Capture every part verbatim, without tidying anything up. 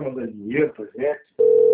mandando dinheiro pra gente.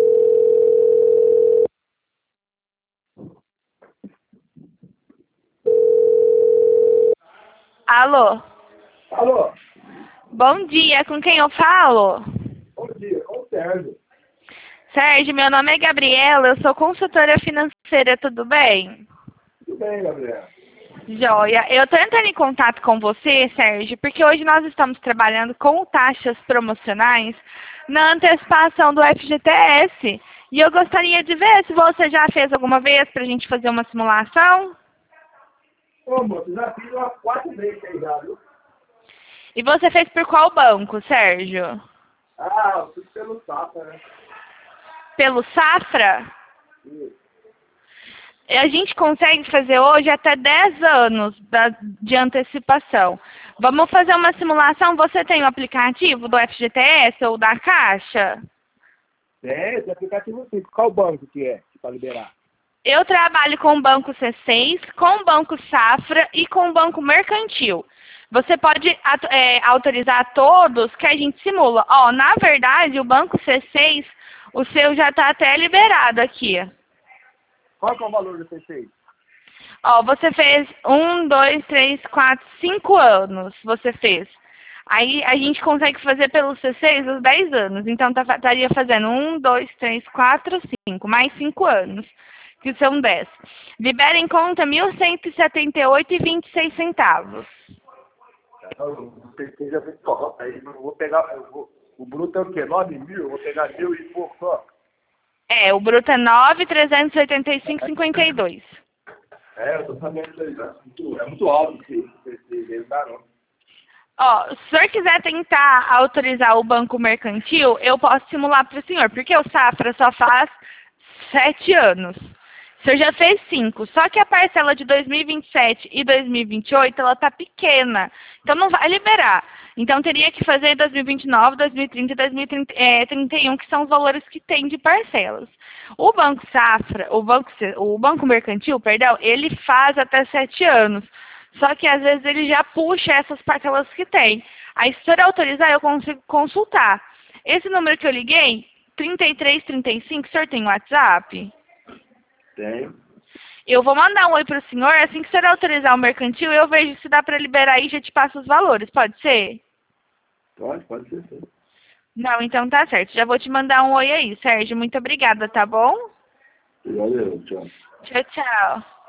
Alô? Alô? Bom dia, com quem eu falo? Bom dia, com o Sérgio. Sérgio, meu nome é Gabriela, eu sou consultora financeira, tudo bem? Tudo bem, Gabriel? Joia. Eu estou entrando em contato com você, Sérgio, porque hoje nós estamos trabalhando com taxas promocionais na antecipação do F G T S. E eu gostaria de ver se você já fez alguma vez para a gente fazer uma simulação. Ô, moço, já fiz umas quatro vezes aí já, viu? E você fez por qual banco, Sérgio? Ah, eu fiz pelo Safra, né? Pelo Safra? Isso. A gente consegue fazer hoje até dez anos da- de antecipação. Vamos fazer uma simulação? Você tem o aplicativo do F G T S ou da Caixa? Tem, esse aplicativo sim. Qual banco que é para liberar? Eu trabalho com o Banco C seis, com o Banco Safra e com o Banco Mercantil. Você pode atu- é, autorizar todos que a gente simula. Ó, na verdade, o Banco C seis, o seu já está até liberado aqui. Qual que é o valor do C seis? Ó, você fez um, dois, três, quatro, cinco anos, você fez. Aí a gente consegue fazer pelo C seis os dez anos. Então tá- estaria fazendo um, dois, três, quatro, cinco, mais cinco anos, que são dez. Libera em conta mil cento e setenta e oito reais e vinte e seis centavos. O C seis já vem top. Aí eu vou pegar. Eu vou, o bruto é o quê? nove mil? Eu vou pegar mil e pouco só. É, o bruto é nove mil trezentos e oitenta e cinco reais e cinquenta e dois centavos. É, eu tô sabendo disso aí, já. Muito- É muito alto esse C seis, eles dá não. Ó, se o senhor quiser tentar autorizar o banco mercantil, eu posso simular para o senhor, porque o Safra só faz sete anos. O senhor já fez cinco, só que a parcela de dois mil e vinte e sete e dois mil e vinte e oito, ela tá pequena, então não vai liberar. Então teria que fazer dois mil e vinte e nove, dois mil e trinta e dois mil e trinta e um, que são os valores que tem de parcelas. O Banco Safra, o Banco, o banco Mercantil, perdão, ele faz até sete anos. Só que às vezes ele já puxa essas parcelas que tem. Aí se o senhor autorizar, eu consigo consultar. Esse número que eu liguei, trinta e três, trinta e cinco, o senhor tem WhatsApp? Tem. Eu vou mandar um oi pro senhor, assim que o senhor autorizar o mercantil, eu vejo se dá para liberar aí e já te passo os valores, pode ser? Pode, pode ser sim. Não, então tá certo. Já vou te mandar um oi aí, Sérgio. Muito obrigada, tá bom? Valeu, tchau. Tchau, tchau.